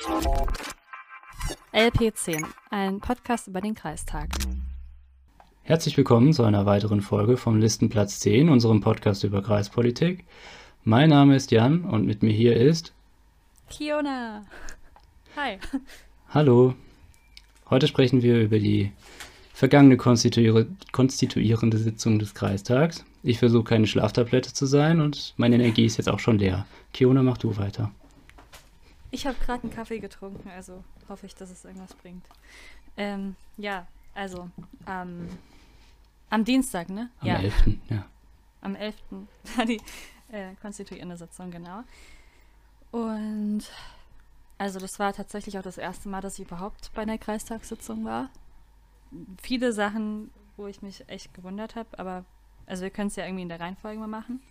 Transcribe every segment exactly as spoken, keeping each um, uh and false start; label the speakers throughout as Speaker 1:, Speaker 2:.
Speaker 1: L P zehn, ein Podcast über den Kreistag.
Speaker 2: Herzlich willkommen zu einer weiteren Folge vom Listenplatz zehn, unserem Podcast über Kreispolitik. Mein Name ist Jan und mit mir hier ist
Speaker 1: Kiona. Hi.
Speaker 2: Hallo. Heute sprechen wir über die vergangene konstituier- konstituierende Sitzung des Kreistags. Ich versuche keine Schlaftablette zu sein und meine Energie ist jetzt auch schon leer. Kiona, mach du weiter.
Speaker 1: Ich habe gerade einen Kaffee getrunken, also hoffe ich, dass es irgendwas bringt. Ähm, ja, also ähm, am Dienstag, ne?
Speaker 2: Am
Speaker 1: ja.
Speaker 2: elften ja.
Speaker 1: Am elften war die äh, konstituierende Sitzung, genau. Und also das war tatsächlich auch das erste Mal, dass ich überhaupt bei einer Kreistagssitzung war. Viele Sachen, wo ich mich echt gewundert habe, aber also wir können es ja irgendwie in der Reihenfolge mal machen.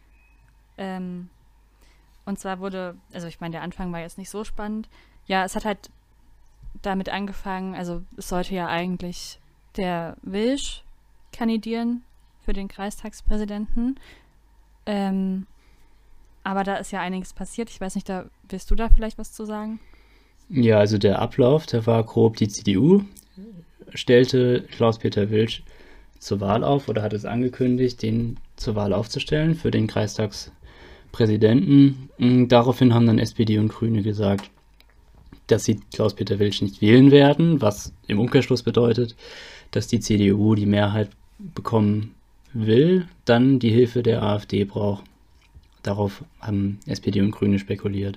Speaker 1: Ähm, und zwar wurde, also ich meine, der Anfang war jetzt nicht so spannend. Ja, es hat halt damit angefangen, also es sollte ja eigentlich der Wilsch kandidieren für den Kreistagspräsidenten. Ähm, aber da ist ja einiges passiert. Ich weiß nicht, da willst du da vielleicht was zu sagen?
Speaker 2: Ja, also der Ablauf, der war grob: Die C D U stellte Klaus-Peter Wilsch zur Wahl auf oder hat es angekündigt, den zur Wahl aufzustellen für den Kreistagspräsidenten. Daraufhin haben dann S P D und Grüne gesagt, dass sie Klaus-Peter Wilsch nicht wählen werden, was im Umkehrschluss bedeutet, dass die C D U die Mehrheit bekommen will, dann die Hilfe der AfD braucht. Darauf haben S P D und Grüne spekuliert.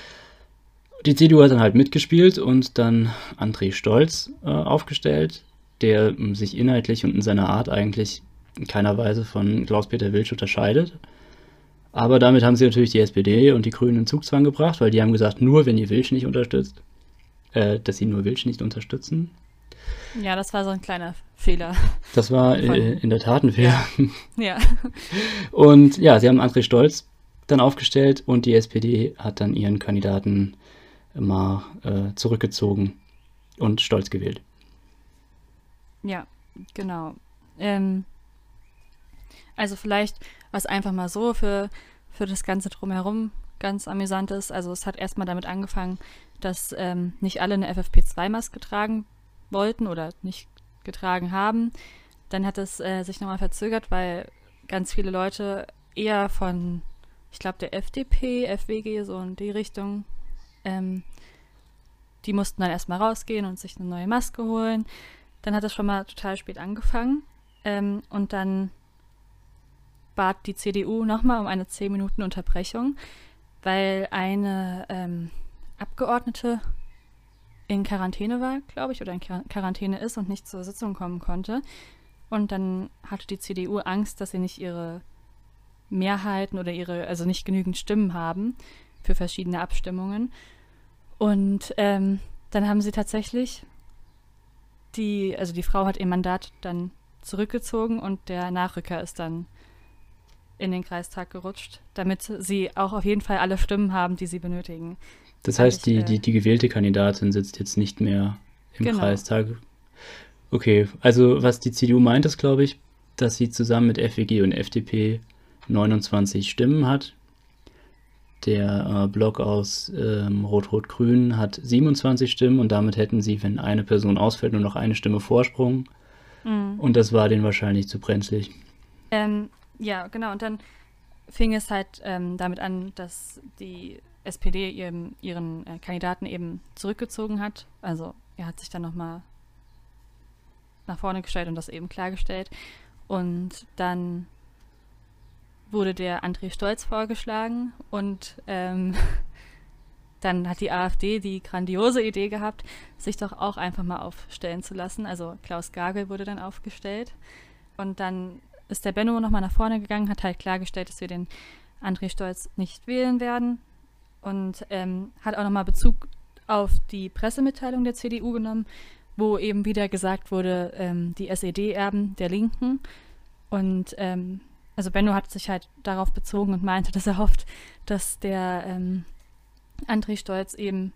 Speaker 2: Die C D U hat dann halt mitgespielt und dann André Stolz äh, aufgestellt, der ähm, sich inhaltlich und in seiner Art eigentlich in keiner Weise von Klaus-Peter Wilsch unterscheidet. Aber damit haben sie natürlich die S P D und die Grünen in Zugzwang gebracht, weil die haben gesagt, nur wenn ihr Wilsch nicht unterstützt, äh, dass sie nur Wilsch nicht unterstützen.
Speaker 1: Ja, das war so ein kleiner Fehler.
Speaker 2: Das war äh, in der Tat ein Fehler.
Speaker 1: Ja.
Speaker 2: Und ja, sie haben André Stolz dann aufgestellt und die S P D hat dann ihren Kandidaten mal äh, zurückgezogen und Stolz gewählt.
Speaker 1: Ja, genau. Ähm, also vielleicht, was einfach mal so für, für das Ganze drumherum ganz amüsant ist. Also es hat erstmal damit angefangen, dass ähm, nicht alle eine F F P zwei Maske tragen wollten oder nicht getragen haben. Dann hat es äh, sich nochmal verzögert, weil ganz viele Leute eher von, ich glaube, der F D P, F W G, so in die Richtung, ähm, die mussten dann erstmal rausgehen und sich eine neue Maske holen. Dann hat es schon mal total spät angefangen. Ähm, und dann bat die C D U nochmal um eine zehn Minuten Unterbrechung, weil eine ähm, Abgeordnete in Quarantäne war, glaube ich, oder in Quarantäne ist und nicht zur Sitzung kommen konnte. Und dann hatte die C D U Angst, dass sie nicht ihre Mehrheiten oder ihre, also nicht genügend Stimmen haben für verschiedene Abstimmungen. Und ähm, dann haben sie tatsächlich die, also die Frau hat ihr Mandat dann zurückgezogen und der Nachrücker ist dann in den Kreistag gerutscht, damit sie auch auf jeden Fall alle Stimmen haben, die sie benötigen.
Speaker 2: Das heißt,
Speaker 1: ich,
Speaker 2: die,
Speaker 1: äh,
Speaker 2: die, die gewählte Kandidatin sitzt jetzt nicht mehr im
Speaker 1: Genau.
Speaker 2: Kreistag. Okay, also was die C D U meint, ist, glaube ich, dass sie zusammen mit F W G und F D P neunundzwanzig Stimmen hat. Der äh, Block aus ähm, Rot-Rot-Grün hat siebenundzwanzig Stimmen und damit hätten sie, wenn eine Person ausfällt, nur noch eine Stimme Vorsprung.
Speaker 1: Mhm.
Speaker 2: Und das war denen wahrscheinlich zu brenzlig.
Speaker 1: Ähm, ja, genau. Und dann fing es halt ähm, damit an, dass die S P D ihren, ihren äh, Kandidaten eben zurückgezogen hat. Also er hat sich dann nochmal nach vorne gestellt und das eben klargestellt. Und dann wurde der André Stolz vorgeschlagen und ähm, dann hat die AfD die grandiose Idee gehabt, sich doch auch einfach mal aufstellen zu lassen. Also Klaus Gagel wurde dann aufgestellt und dann ist der Benno nochmal nach vorne gegangen, hat halt klargestellt, dass wir den André Stolz nicht wählen werden und ähm, hat auch nochmal Bezug auf die Pressemitteilung der C D U genommen, wo eben wieder gesagt wurde, ähm, die S E D-Erben der Linken und ähm, also Benno hat sich halt darauf bezogen und meinte, dass er hofft, dass der ähm, André Stolz eben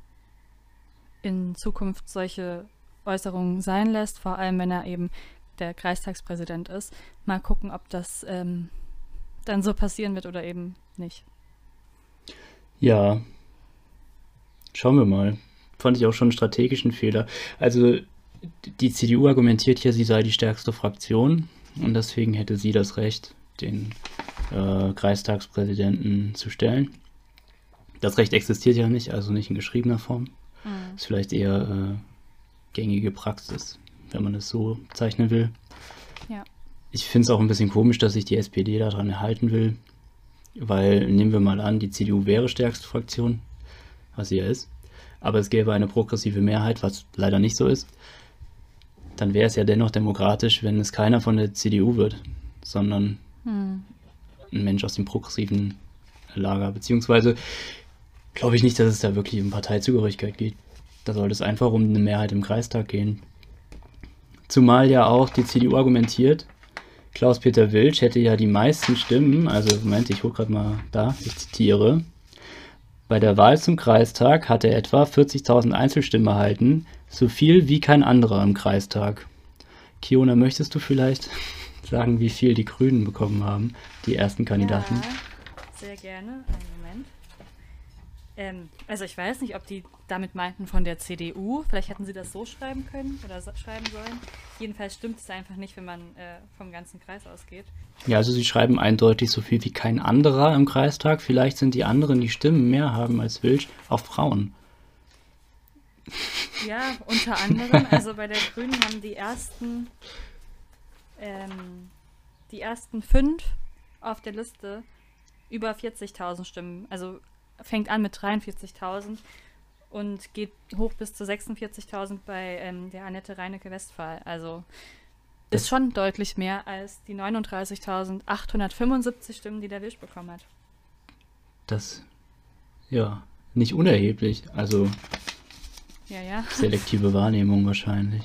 Speaker 1: in Zukunft solche Äußerungen sein lässt, vor allem wenn er eben der Kreistagspräsident ist. Mal gucken, ob das ähm, dann so passieren wird oder eben nicht.
Speaker 2: Ja, schauen wir mal. fand ich auch schon einen strategischen Fehler. Also die C D U argumentiert ja, sie sei die stärkste Fraktion und deswegen hätte sie das Recht, den äh, Kreistagspräsidenten zu stellen. Das Recht existiert ja nicht, also nicht in geschriebener Form. Mhm. Ist vielleicht eher äh, gängige Praxis, wenn man es so bezeichnen will.
Speaker 1: Ja.
Speaker 2: Ich finde es auch ein bisschen komisch, dass sich die S P D daran erhalten will, weil, nehmen wir mal an, die C D U wäre stärkste Fraktion, was sie ja ist, aber es gäbe eine progressive Mehrheit, was leider nicht so ist. Dann wäre es ja dennoch demokratisch, wenn es keiner von der C D U wird, sondern hm. ein Mensch aus dem progressiven Lager. Beziehungsweise glaube ich nicht, dass es da wirklich um Parteizugehörigkeit geht. Da sollte es einfach um eine Mehrheit im Kreistag gehen. Zumal ja auch die C D U argumentiert, Klaus-Peter Wiltsch hätte ja die meisten Stimmen, also Moment, ich hole gerade mal da, ich zitiere, bei der Wahl zum Kreistag hat er etwa vierzigtausend Einzelstimmen erhalten, so viel wie kein anderer im Kreistag. Kiona, möchtest du vielleicht sagen, wie viel die Grünen bekommen haben, die ersten Kandidaten?
Speaker 1: Ja, sehr gerne. Einen Moment. Ähm, also ich weiß nicht, ob die damit meinten von der C D U. Vielleicht hätten sie das so schreiben können oder so schreiben sollen. Jedenfalls stimmt es einfach nicht, wenn man äh, vom ganzen Kreis ausgeht.
Speaker 2: Ja, also sie schreiben eindeutig so viel wie kein anderer im Kreistag. Vielleicht sind die anderen, die Stimmen mehr haben als Wiltsch, auch Frauen.
Speaker 1: Ja, unter anderem. Also bei der Grünen haben die ersten ähm, die ersten fünf auf der Liste über vierzigtausend Stimmen. Also fängt an mit dreiundvierzigtausend und geht hoch bis zu sechsundvierzigtausend bei ähm, der Annette Reinecke-Westphal. Also das ist schon deutlich mehr als die neununddreißigtausendachthundertfünfundsiebzig Stimmen, die der Wiltsch bekommen hat.
Speaker 2: Das, ja, nicht unerheblich. Also
Speaker 1: ja, ja.
Speaker 2: selektive Wahrnehmung wahrscheinlich.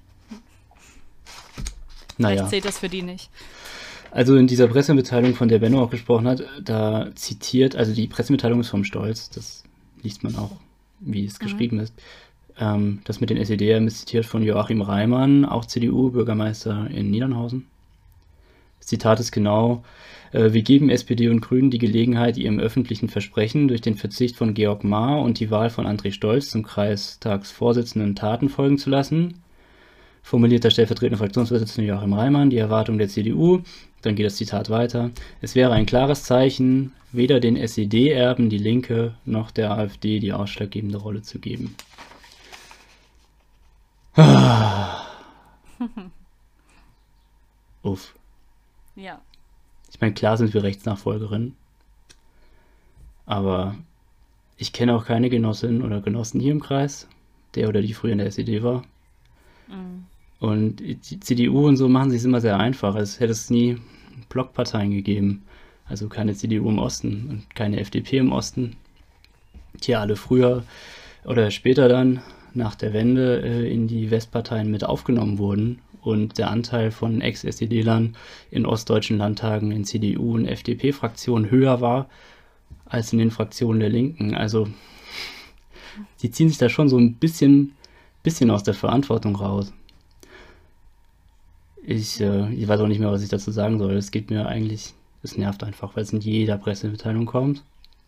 Speaker 2: Naja.
Speaker 1: Vielleicht zählt das für die nicht.
Speaker 2: Also in dieser Pressemitteilung, von der Benno auch gesprochen hat, da zitiert, also die Pressemitteilung ist vom Stolz, das liest man auch, wie es mhm. geschrieben ist. Ähm, das mit den S E D ist zitiert von Joachim Reimann, auch C D U-Bürgermeister in Niedernhausen. Das Zitat ist genau, äh, wir geben S P D und Grünen die Gelegenheit, ihrem öffentlichen Versprechen durch den Verzicht von Georg Mahr und die Wahl von André Stolz zum Kreistagsvorsitzenden Taten folgen zu lassen. Formuliert der stellvertretende Fraktionsvorsitzende Joachim Reimann die Erwartung der C D U. Dann geht das Zitat weiter. Es wäre ein klares Zeichen, weder den S E D-Erben, die Linke, noch der AfD die ausschlaggebende Rolle zu geben. Uff.
Speaker 1: Ja.
Speaker 2: Ich meine, klar sind wir Rechtsnachfolgerin, aber ich kenne auch keine Genossin oder Genossen hier im Kreis, der oder die früher in der S E D war. Mhm. Und die C D U und so machen sich immer sehr einfach. Es hätte es nie Blockparteien gegeben. Also keine C D U im Osten und keine F D P im Osten, die alle früher oder später dann nach der Wende äh, in die Westparteien mit aufgenommen wurden und der Anteil von Ex-S E D-Lern in ostdeutschen Landtagen in C D U und F D P-Fraktionen höher war als in den Fraktionen der Linken. Also die ziehen sich da schon so ein bisschen, bisschen aus der Verantwortung raus. Ich, äh, ich weiß auch nicht mehr, was ich dazu sagen soll. Es geht mir eigentlich, es nervt einfach, weil es in jeder Pressemitteilung kommt.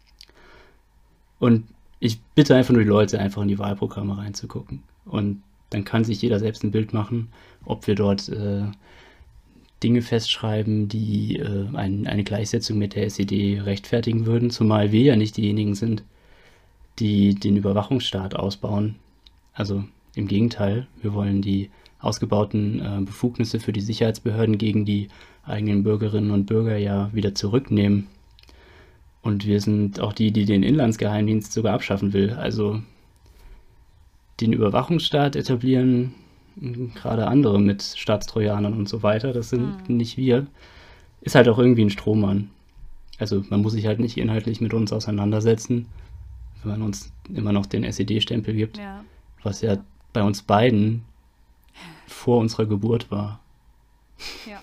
Speaker 2: Und ich bitte einfach nur die Leute, einfach in die Wahlprogramme reinzugucken. Und dann kann sich jeder selbst ein Bild machen, ob wir dort äh, Dinge festschreiben, die äh, ein, eine Gleichsetzung mit der S E D rechtfertigen würden, zumal wir ja nicht diejenigen sind, die den Überwachungsstaat ausbauen. Also im Gegenteil, wir wollen die ausgebauten äh, Befugnisse für die Sicherheitsbehörden gegen die eigenen Bürgerinnen und Bürger ja wieder zurücknehmen. Und wir sind auch die, die den Inlandsgeheimdienst sogar abschaffen will. Also den Überwachungsstaat etablieren gerade andere mit Staatstrojanern und so weiter. Das sind mhm. nicht wir. Ist halt auch irgendwie ein Strohmann. Also man muss sich halt nicht inhaltlich mit uns auseinandersetzen, wenn man uns immer noch den S E D-Stempel gibt,
Speaker 1: ja.
Speaker 2: was ja bei uns beiden vor unserer Geburt war.
Speaker 1: Ja.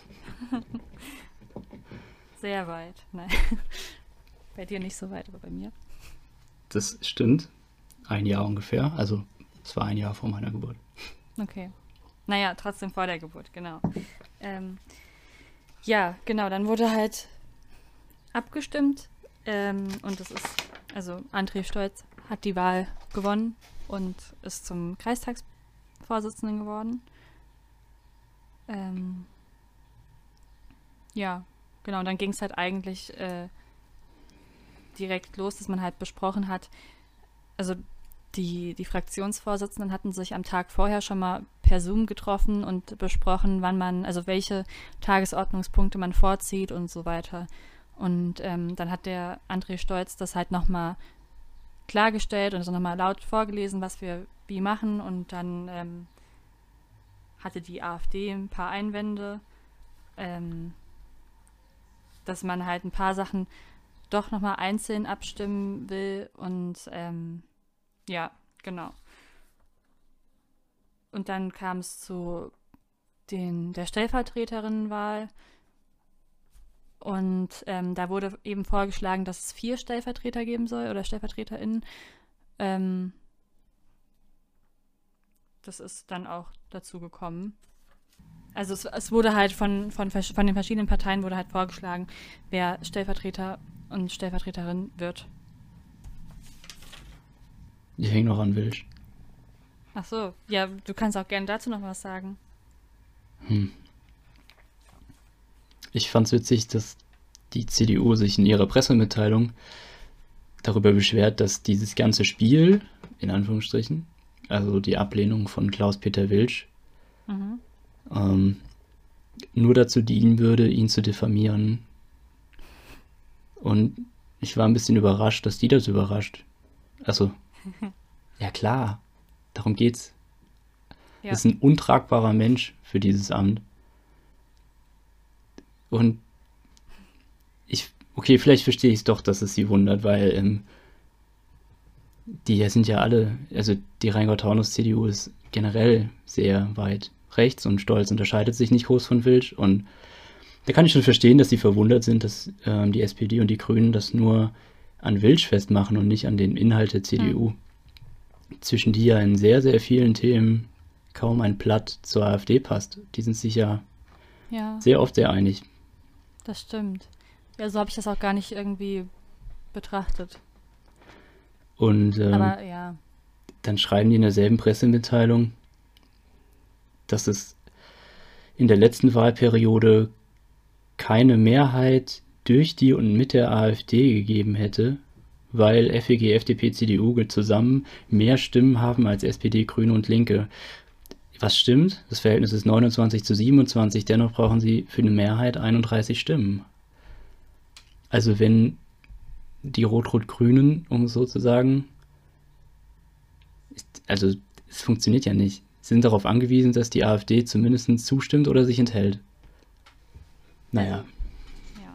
Speaker 1: Sehr weit. Nein. Bei dir nicht so weit, aber bei mir.
Speaker 2: Das stimmt. Ein Jahr ungefähr. Also es war ein Jahr vor meiner Geburt.
Speaker 1: Okay. Naja, trotzdem vor der Geburt, genau. Ähm, ja, genau, dann wurde halt abgestimmt ähm, und das ist, also André Stolz hat die Wahl gewonnen und ist zum Kreistagsvorsitzenden geworden. Ähm, ja, genau, und dann ging es halt eigentlich äh, direkt los, dass man halt besprochen hat, also die, die Fraktionsvorsitzenden hatten sich am Tag vorher schon mal per Zoom getroffen und besprochen, wann man, also welche Tagesordnungspunkte man vorzieht und so weiter. Und ähm, dann hat der André Stolz das halt nochmal klargestellt und so nochmal laut vorgelesen, was wir wie machen. Und dann ähm, hatte die AfD ein paar Einwände, ähm, dass man halt ein paar Sachen doch nochmal einzeln abstimmen will. Und ähm, ja, genau. Und dann kam es zu den, der Stellvertreterinnenwahl. Und ähm, da wurde eben vorgeschlagen, dass es vier Stellvertreter geben soll oder StellvertreterInnen. Ähm, das ist dann auch dazu gekommen. Also es, es wurde halt von, von, von den verschiedenen Parteien wurde halt vorgeschlagen, wer Stellvertreter und Stellvertreterin wird.
Speaker 2: Ich hänge noch an Wilsch.
Speaker 1: Ach so, ja, du kannst auch gerne dazu noch was sagen.
Speaker 2: Hm. Ich fand's witzig, dass die C D U sich in ihrer Pressemitteilung darüber beschwert, dass dieses ganze Spiel, in Anführungsstrichen, also die Ablehnung von Klaus-Peter Wilsch,
Speaker 1: Mhm.
Speaker 2: ähm, nur dazu dienen würde, ihn zu diffamieren. Und ich war ein bisschen überrascht, dass die das überrascht. Also, ja klar, darum geht's.
Speaker 1: Ja.
Speaker 2: Das ist ein untragbarer Mensch für dieses Amt. Und ich, okay, vielleicht verstehe ich es doch, dass es sie wundert, weil ähm, die sind ja alle, also die Rheingau-Taunus-C D U ist generell sehr weit rechts und Stolz unterscheidet sich nicht groß von Wilsch. Und da kann ich schon verstehen, dass sie verwundert sind, dass ähm, die S P D und die Grünen das nur an Wilsch festmachen und nicht an den Inhalt der C D U.
Speaker 1: Mhm.
Speaker 2: Zwischen die ja in sehr, sehr vielen Themen kaum ein Blatt zur AfD passt. Die sind sich ja
Speaker 1: Ja,
Speaker 2: sehr oft sehr einig.
Speaker 1: das stimmt. Ja, so habe ich das auch gar nicht irgendwie betrachtet.
Speaker 2: Und ähm,
Speaker 1: Aber ja,
Speaker 2: dann schreiben die in derselben Pressemitteilung, dass es in der letzten Wahlperiode keine Mehrheit durch die und mit der AfD gegeben hätte, weil F E G, F D P, C D U zusammen mehr Stimmen haben als S P D, Grüne und Linke. Was stimmt? Das Verhältnis ist neunundzwanzig zu siebenundzwanzig, dennoch brauchen sie für eine Mehrheit einunddreißig Stimmen. Also wenn die Rot-Rot-Grünen, um es so zu sagen, ist, also es funktioniert ja nicht. Sie sind darauf angewiesen, dass die AfD zumindest zustimmt oder sich enthält. Naja,
Speaker 1: ja.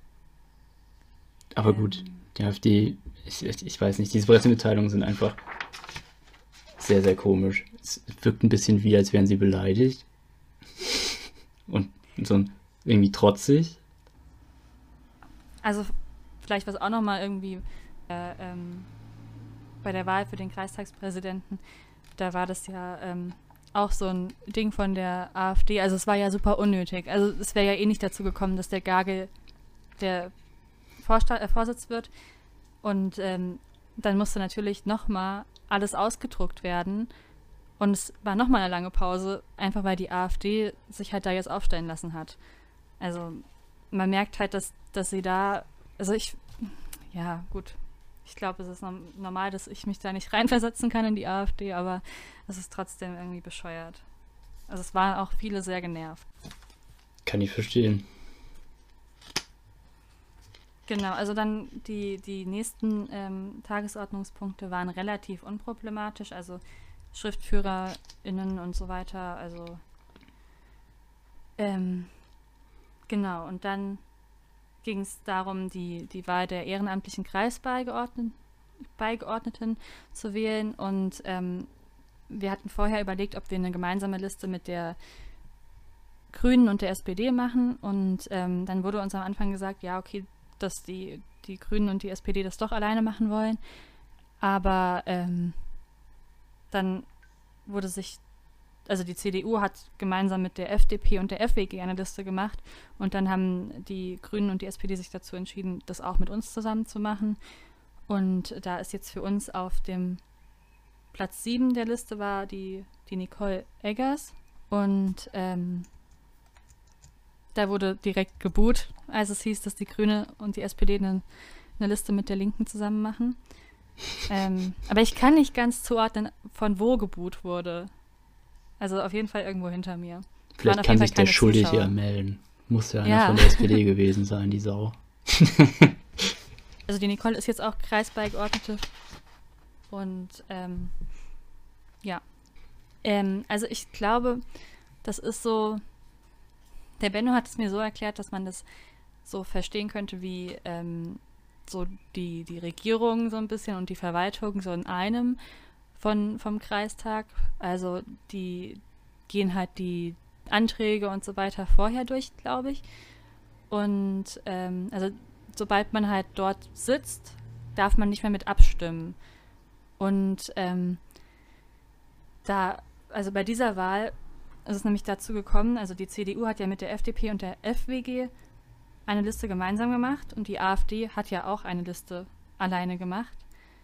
Speaker 2: aber
Speaker 1: Ähm,
Speaker 2: gut, die AfD, ich, ich, ich weiß nicht, diese Pressemitteilungen sind einfach sehr, sehr komisch. Es wirkt ein bisschen wie, als wären sie beleidigt. Und so ein, irgendwie trotzig.
Speaker 1: Also vielleicht was auch nochmal irgendwie äh, ähm, bei der Wahl für den Kreistagspräsidenten, da war das ja ähm, auch so ein Ding von der AfD. Also es war ja super unnötig. Also es wäre ja eh nicht dazu gekommen, dass der Gagel der Vorsta äh, Vorsitz wird. Und ähm, dann musste natürlich nochmal alles ausgedruckt werden. Und es war nochmal eine lange Pause, einfach weil die AfD sich halt da jetzt aufstellen lassen hat. Also man merkt halt, dass, dass sie da, also ich, ja gut, ich glaube, es ist nom- normal, dass ich mich da nicht reinversetzen kann in die AfD, aber es ist trotzdem irgendwie bescheuert. Also es waren auch viele sehr genervt.
Speaker 2: Kann ich verstehen.
Speaker 1: Genau, also dann die, die nächsten ähm, Tagesordnungspunkte waren relativ unproblematisch, also SchriftführerInnen und so weiter, also ähm, genau, und dann ging es darum, die, die Wahl der ehrenamtlichen Kreisbeigeordneten Beigeordneten zu wählen und ähm, wir hatten vorher überlegt, ob wir eine gemeinsame Liste mit der Grünen und der S P D machen und ähm, dann wurde uns am Anfang gesagt, ja okay, dass die, die Grünen und die S P D das doch alleine machen wollen, aber ähm, dann wurde sich, also die C D U hat gemeinsam mit der F D P und der F W G eine Liste gemacht und dann haben die Grünen und die S P D sich dazu entschieden, das auch mit uns zusammen zu machen und da ist jetzt für uns auf dem Platz sieben der Liste war die, die Nicole Eggers. Und ähm, da wurde direkt geboot, als es hieß, dass die Grüne und die S P D eine, eine Liste mit der Linken zusammen machen. ähm, aber ich kann nicht ganz zuordnen, von wo geboot wurde. Also auf jeden Fall irgendwo hinter mir.
Speaker 2: Vielleicht kann sich der Schuldige ja melden. Muss ja einer ja. von der S P D gewesen sein, die Sau.
Speaker 1: Also die Nicole ist jetzt auch Kreisbeigeordnete. Und ähm, ja. Ähm, also ich glaube, das ist so, der Benno hat es mir so erklärt, dass man das so verstehen könnte wie ähm, so die, die Regierung so ein bisschen und die Verwaltung so in einem von, vom Kreistag. Also die gehen halt die Anträge und so weiter vorher durch, glaube ich. Und ähm, also sobald man halt dort sitzt, darf man nicht mehr mit abstimmen. Und ähm, da, also bei dieser Wahl ist es nämlich dazu gekommen, also die C D U hat ja mit der F D P und der F W G eine Liste gemeinsam gemacht und die AfD hat ja auch eine Liste alleine gemacht.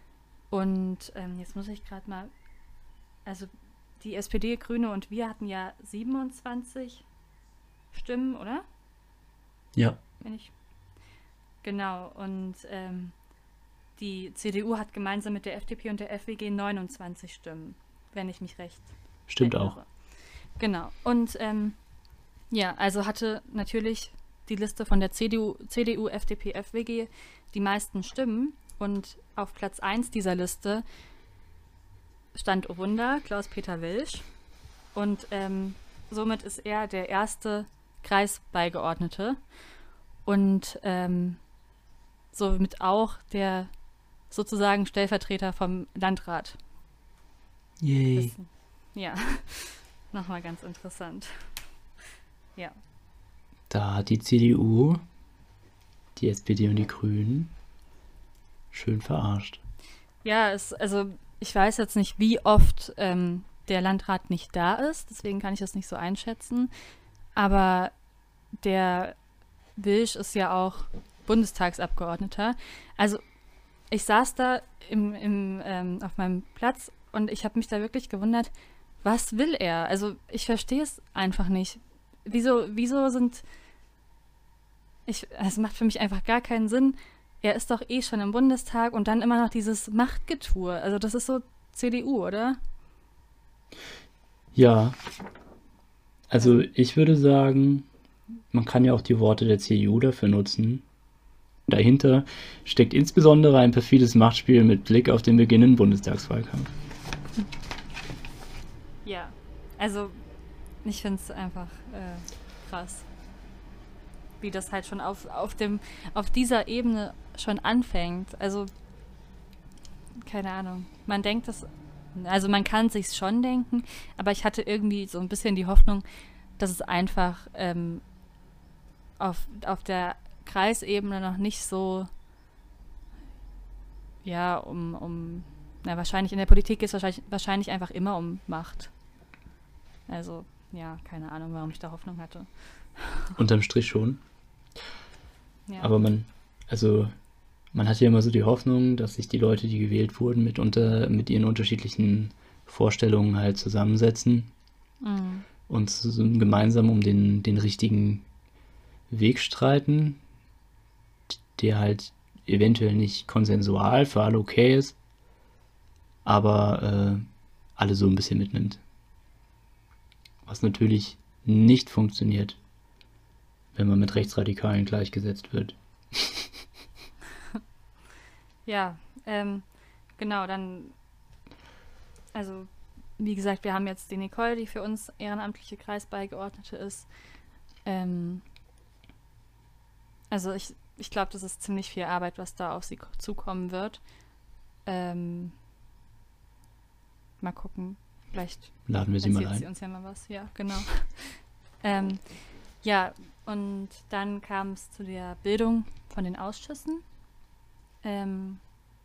Speaker 1: Und ähm, jetzt muss ich gerade mal, also die S P D, Grüne und wir hatten ja siebenundzwanzig Stimmen, oder?
Speaker 2: Ja.
Speaker 1: Wenn ich, genau, und ähm, die C D U hat gemeinsam mit der F D P und der F W G neunundzwanzig Stimmen, wenn ich mich recht
Speaker 2: Stimmt
Speaker 1: erinnere.
Speaker 2: auch.
Speaker 1: Genau, und ähm, ja, also hatte natürlich die Liste von der C D U, C D U, F D P, F W G die meisten Stimmen und auf Platz eins dieser Liste stand, oh Wunder, Klaus-Peter Wilsch und ähm, somit ist er der erste Kreisbeigeordnete und ähm, somit auch der sozusagen Stellvertreter vom Landrat.
Speaker 2: Yay.
Speaker 1: Das, ja, nochmal ganz interessant. Ja.
Speaker 2: Da hat die C D U, die S P D und die Grünen schön verarscht.
Speaker 1: Ja, es, also ich weiß jetzt nicht, wie oft ähm, der Landrat nicht da ist, deswegen kann ich das nicht so einschätzen. Aber der Wilsch ist ja auch Bundestagsabgeordneter. Also ich saß da im, im, ähm, auf meinem Platz und ich habe mich da wirklich gewundert, was will er? Also ich verstehe es einfach nicht. Wieso, wieso sind... Ich, es macht für mich einfach gar keinen Sinn. Er ist doch eh schon im Bundestag und dann immer noch dieses Machtgetue. Also das ist so C D U, oder?
Speaker 2: Ja. Also ich würde sagen, man kann ja auch die Worte der C D U dafür nutzen. Dahinter steckt insbesondere ein perfides Machtspiel mit Blick auf den beginnenden Bundestagswahlkampf.
Speaker 1: Ja, also ich finde es einfach äh, krass, wie das halt schon auf, auf, dem, auf dieser Ebene schon anfängt. Also, keine Ahnung. Man denkt das, also man kann es sich schon denken, aber ich hatte irgendwie so ein bisschen die Hoffnung, dass es einfach ähm, auf, auf der Kreisebene noch nicht so, ja, um, um, na wahrscheinlich in der Politik geht es wahrscheinlich, wahrscheinlich einfach immer um Macht. Also, ja, keine Ahnung, warum ich da Hoffnung hatte.
Speaker 2: Unterm Strich schon.
Speaker 1: Ja.
Speaker 2: Aber man, also man hat ja immer so die Hoffnung, dass sich die Leute, die gewählt wurden, mit, unter, mit ihren unterschiedlichen Vorstellungen halt zusammensetzen
Speaker 1: Mhm.
Speaker 2: und so gemeinsam um den, den richtigen Weg streiten, der halt eventuell nicht konsensual für alle okay ist, aber äh, alle so ein bisschen mitnimmt. Was natürlich nicht funktioniert, wenn man mit Rechtsradikalen gleichgesetzt wird.
Speaker 1: Ja, ähm, genau, dann, also, wie gesagt, wir haben jetzt die Nicole, die für uns ehrenamtliche Kreisbeigeordnete ist. Ähm, also ich, ich glaube, das ist ziemlich viel Arbeit, was da auf sie ko- zukommen wird. Ähm, mal gucken, vielleicht
Speaker 2: Laden wir sie mal
Speaker 1: erzählt sie
Speaker 2: ein.
Speaker 1: uns ja mal was. Ja, genau. ähm, ja, und dann kam es zu der Bildung von den Ausschüssen. Ähm,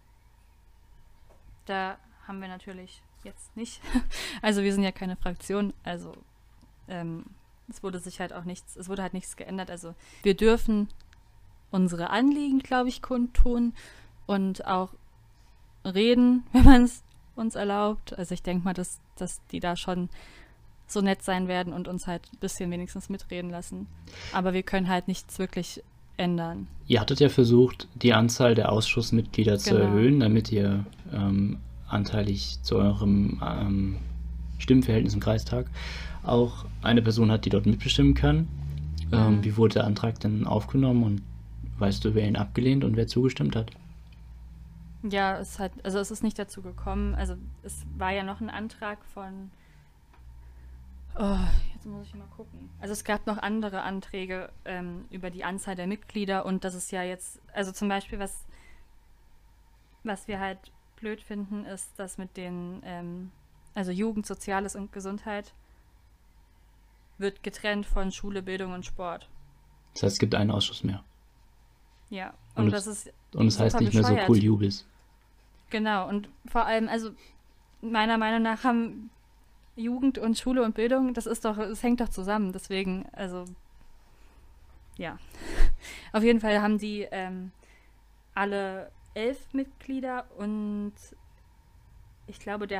Speaker 1: da haben wir natürlich jetzt nicht, also wir sind ja keine Fraktion, also ähm, es wurde sich halt auch nichts, es wurde halt nichts geändert. Also wir dürfen unsere Anliegen, glaube ich, kundtun und auch reden, wenn man es uns erlaubt. Also ich denke mal, dass, dass die da schon so nett sein werden und uns halt ein bisschen wenigstens mitreden lassen. Aber wir können halt nichts wirklich ändern.
Speaker 2: Ihr hattet ja versucht, die Anzahl der Ausschussmitglieder zu
Speaker 1: Genau.
Speaker 2: erhöhen, damit ihr ähm, anteilig zu eurem ähm, Stimmenverhältnis im Kreistag auch eine Person hat, die dort mitbestimmen kann. Ähm,
Speaker 1: Mhm.
Speaker 2: Wie wurde der Antrag denn aufgenommen und weißt du, wer ihn abgelehnt und wer zugestimmt hat?
Speaker 1: Ja, es hat, also es ist nicht dazu gekommen. Also es war ja noch ein Antrag von. Oh, jetzt muss ich mal gucken. Also es gab noch andere Anträge ähm, über die Anzahl der Mitglieder und das ist ja jetzt, also zum Beispiel, was, was wir halt blöd finden, ist, dass mit den, ähm, also Jugend, Soziales und Gesundheit wird getrennt von Schule, Bildung und Sport.
Speaker 2: Das heißt, es gibt einen Ausschuss mehr.
Speaker 1: Ja,
Speaker 2: Und
Speaker 1: und
Speaker 2: es,
Speaker 1: das ist
Speaker 2: und es heißt
Speaker 1: super
Speaker 2: nicht mehr so
Speaker 1: bescheuert.
Speaker 2: cool Jubis.
Speaker 1: Genau, und vor allem, also meiner Meinung nach haben Jugend und Schule und Bildung, das ist doch, es hängt doch zusammen. Deswegen, also, ja. Auf jeden Fall haben die ähm, alle elf Mitglieder und ich glaube, der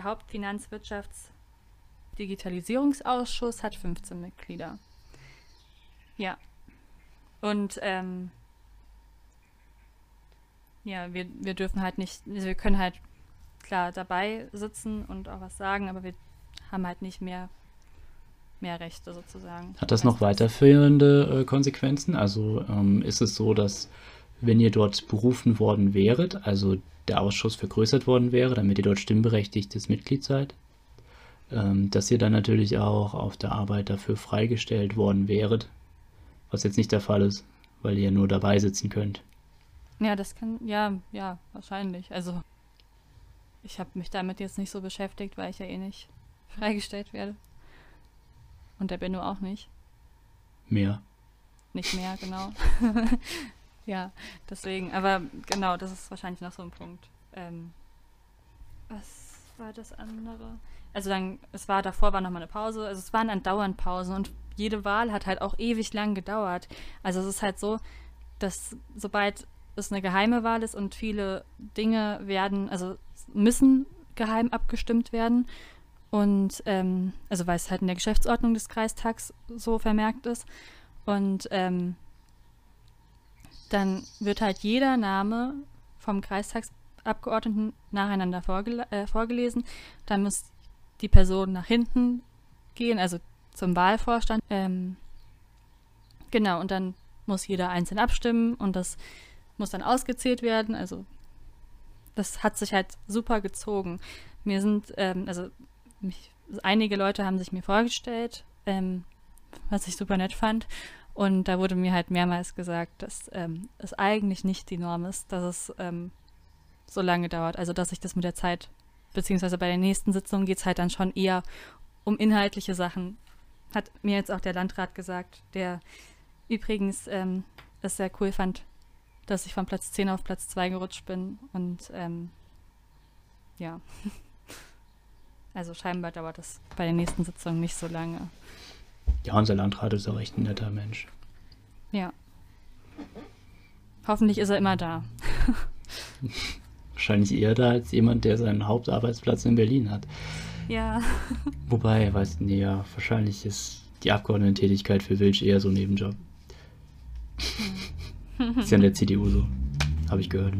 Speaker 1: Hauptfinanzwirtschafts-Digitalisierungsausschuss hat fünfzehn Mitglieder. Ja. Und ähm, ja, wir, wir dürfen halt nicht, also wir können halt klar dabei sitzen und auch was sagen, aber wir haben halt nicht mehr, mehr Rechte sozusagen.
Speaker 2: Hat das
Speaker 1: als
Speaker 2: noch weiterführende äh, Konsequenzen? Also ähm, ist es so, dass wenn ihr dort berufen worden wäret, also der Ausschuss vergrößert worden wäre, damit ihr dort stimmberechtigtes Mitglied seid, ähm, dass ihr dann natürlich auch auf der Arbeit dafür freigestellt worden wäret, was jetzt nicht der Fall ist, weil ihr nur dabei sitzen könnt.
Speaker 1: Ja, das kann, ja, ja, wahrscheinlich. Also, ich habe mich damit jetzt nicht so beschäftigt, weil ich ja eh nicht freigestellt werde. Und der Benno auch nicht.
Speaker 2: Mehr.
Speaker 1: Nicht mehr, genau. Ja, deswegen, aber genau, das ist wahrscheinlich noch so ein Punkt. Ähm, was war das andere? Also dann, es war davor war nochmal eine Pause, also es waren andauernd Pausen und jede Wahl hat halt auch ewig lang gedauert. Also es ist halt so, dass sobald es eine geheime Wahl ist und viele Dinge werden, also müssen geheim abgestimmt werden und ähm, also weil es halt in der Geschäftsordnung des Kreistags so vermerkt ist und ähm, dann wird halt jeder Name vom Kreistagsabgeordneten nacheinander vorgele äh, vorgelesen. Dann muss die Person nach hinten gehen, also zum Wahlvorstand. Ähm, genau, und dann muss jeder einzeln abstimmen und das muss dann ausgezählt werden. Also das hat sich halt super gezogen. Mir sind, ähm, also mich, einige Leute haben sich mir vorgestellt, ähm, was ich super nett fand. Und da wurde mir halt mehrmals gesagt, dass ähm, es eigentlich nicht die Norm ist, dass es ähm, so lange dauert. Also dass ich das mit der Zeit, beziehungsweise bei der nächsten Sitzung geht es halt dann schon eher um inhaltliche Sachen. Hat mir jetzt auch der Landrat gesagt, der übrigens ähm, es sehr cool fand, dass ich von Platz zehn auf Platz zwei gerutscht bin. Und ähm, ja, also scheinbar dauert das bei der nächsten Sitzung nicht so lange.
Speaker 2: Ja, unser Landrat ist auch echt ein netter Mensch.
Speaker 1: Ja. Hoffentlich ist er immer da.
Speaker 2: Wahrscheinlich eher da als jemand, der seinen Hauptarbeitsplatz in Berlin hat.
Speaker 1: Ja.
Speaker 2: Wobei, weißt du, nee, ja, wahrscheinlich ist die Abgeordnetentätigkeit für Wilsch eher so ein Nebenjob. Ist ja in der C D U so, habe ich gehört.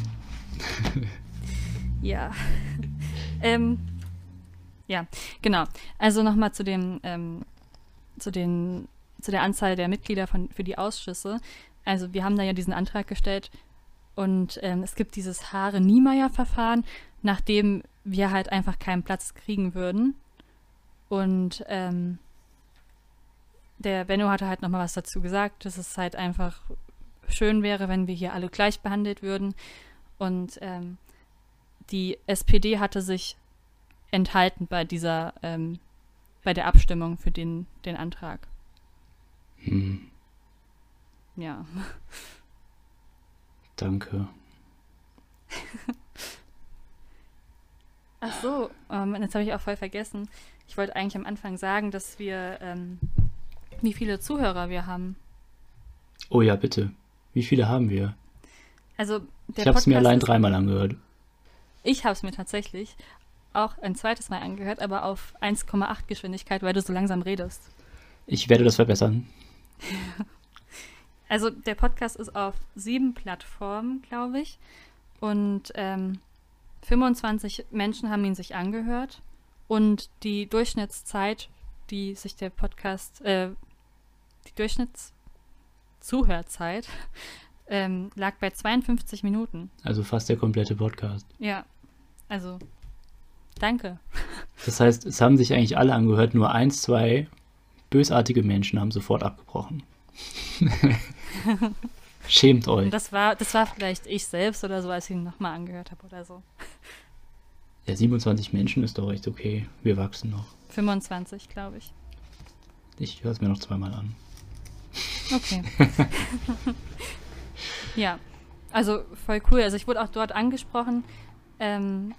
Speaker 1: Ja. ähm, ja, genau. Also nochmal zu dem, ähm, zu den, zu der Anzahl der Mitglieder von, für die Ausschüsse. Also wir haben da ja diesen Antrag gestellt und ähm, es gibt dieses Haare-Niemeyer-Verfahren, nachdem wir halt einfach keinen Platz kriegen würden. Und ähm, der Benno hatte halt nochmal was dazu gesagt, dass es halt einfach schön wäre, wenn wir hier alle gleich behandelt würden. Und ähm, die S P D hatte sich enthalten bei dieser, ähm, bei der Abstimmung für den, den Antrag.
Speaker 2: Hm,
Speaker 1: Ja.
Speaker 2: danke.
Speaker 1: Ach so, ähm, jetzt habe ich auch voll vergessen. Ich wollte eigentlich am Anfang sagen, dass wir, ähm, wie viele Zuhörer wir haben.
Speaker 2: Oh ja, bitte. Wie viele haben wir?
Speaker 1: Also der
Speaker 2: Ich habe es mir
Speaker 1: Podcast
Speaker 2: allein
Speaker 1: ist,
Speaker 2: dreimal angehört.
Speaker 1: ich habe es mir tatsächlich auch ein zweites Mal angehört, aber auf eins Komma acht Geschwindigkeit, weil du so langsam redest.
Speaker 2: Ich werde das verbessern.
Speaker 1: Also der Podcast ist auf sieben Plattformen, glaube ich. Und ähm, fünfundzwanzig Menschen haben ihn sich angehört. Und die Durchschnittszeit, die sich der Podcast, äh, die Durchschnittszuhörzeit ähm, lag bei zweiundfünfzig Minuten.
Speaker 2: Also fast der komplette Podcast.
Speaker 1: Ja, also danke.
Speaker 2: Das heißt, es haben sich eigentlich alle angehört, nur eins, zwei bösartige Menschen haben sofort abgebrochen. Schämt euch.
Speaker 1: Das war, das war vielleicht ich selbst oder so, als ich ihn nochmal angehört habe oder so.
Speaker 2: Ja, siebenundzwanzig Menschen ist doch echt okay. Wir wachsen noch.
Speaker 1: fünfundzwanzig, glaube ich.
Speaker 2: Ich höre es mir noch zweimal an.
Speaker 1: Okay. Ja, also voll cool. Also ich wurde auch dort angesprochen ähm,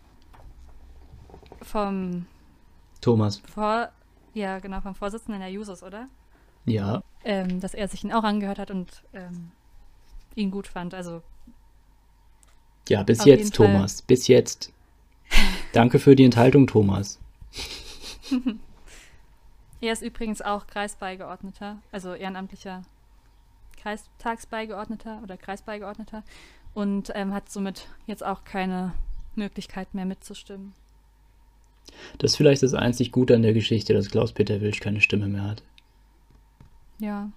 Speaker 1: vom
Speaker 2: Thomas.
Speaker 1: Vor, ja genau, vom Vorsitzenden der Jusos, oder?
Speaker 2: Ja.
Speaker 1: Ähm, dass er sich ihn auch angehört hat und ähm, ihn gut fand. Also
Speaker 2: Ja, bis
Speaker 1: auf
Speaker 2: jetzt,
Speaker 1: jeden Fall.
Speaker 2: Thomas. Bis jetzt. Danke für die Enthaltung, Thomas.
Speaker 1: Er ist übrigens auch Kreisbeigeordneter, also ehrenamtlicher Kreistagsbeigeordneter oder Kreisbeigeordneter und ähm, hat somit jetzt auch keine Möglichkeit mehr mitzustimmen.
Speaker 2: Das ist vielleicht das einzig Gute an der Geschichte, dass Klaus-Peter Wilsch keine Stimme mehr hat.
Speaker 1: Ja.